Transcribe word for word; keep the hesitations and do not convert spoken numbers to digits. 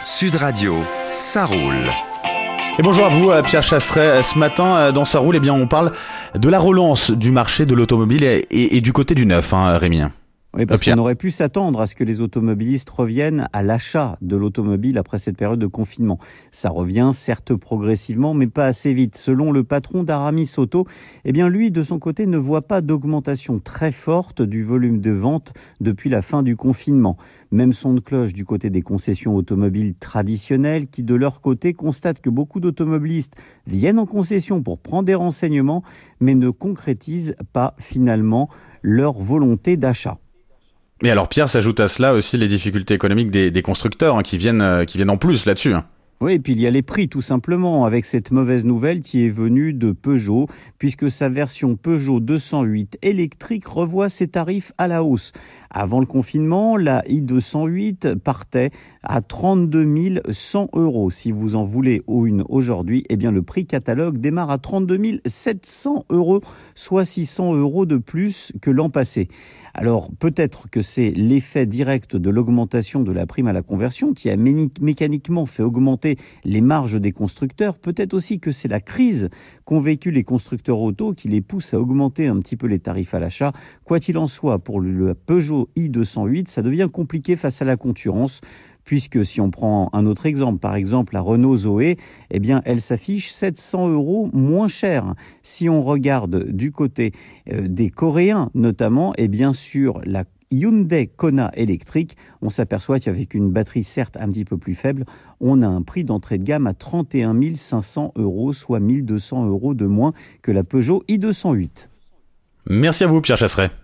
Sud Radio, ça roule. Et bonjour à vous, Pierre Chasseret. Ce matin, dans Ça roule, eh bien, on parle de la relance du marché de l'automobile et, et, et du côté du neuf, hein, Rémi. Oui, parce euh, qu'on aurait pu s'attendre à ce que les automobilistes reviennent à l'achat de l'automobile après cette période de confinement. Ça revient certes progressivement, mais pas assez vite. Selon le patron d'Aramis Auto, eh bien lui, de son côté, ne voit pas d'augmentation très forte du volume de vente depuis la fin du confinement. Même son de cloche du côté des concessions automobiles traditionnelles qui, de leur côté, constatent que beaucoup d'automobilistes viennent en concession pour prendre des renseignements, mais ne concrétisent pas finalement leur volonté d'achat. Et alors Pierre, s'ajoute à cela aussi les difficultés économiques des, des constructeurs hein, qui, viennent, euh, qui viennent en plus là-dessus. Hein. Oui, et puis il y a les prix tout simplement, avec cette mauvaise nouvelle qui est venue de Peugeot, puisque sa version Peugeot deux cent huit électrique revoit ses tarifs à la hausse. Avant le confinement, la i deux cent huit partait à trente-deux mille cent euros. Si vous en voulez une aujourd'hui, eh bien le prix catalogue démarre à trente-deux mille sept cents euros, soit six cents euros de plus que l'an passé. Alors peut-être que c'est l'effet direct de l'augmentation de la prime à la conversion qui a mé- mécaniquement fait augmenter les marges des constructeurs. Peut-être aussi que c'est la crise qu'ont vécu les constructeurs auto qui les pousse à augmenter un petit peu les tarifs à l'achat. Quoi qu'il en soit, pour le Peugeot i deux cent huit, ça devient compliqué face à la concurrence. Puisque si on prend un autre exemple, par exemple la Renault Zoé, eh bien elle s'affiche sept cents euros moins cher. Si on regarde du côté euh, des Coréens notamment, eh bien sur la Hyundai Kona électrique, on s'aperçoit qu'avec une batterie certes un petit peu plus faible, on a un prix d'entrée de gamme à trente et un mille cinq cents euros, soit mille deux cents euros de moins que la Peugeot i deux cent huit. Merci à vous, Pierre Chasseret.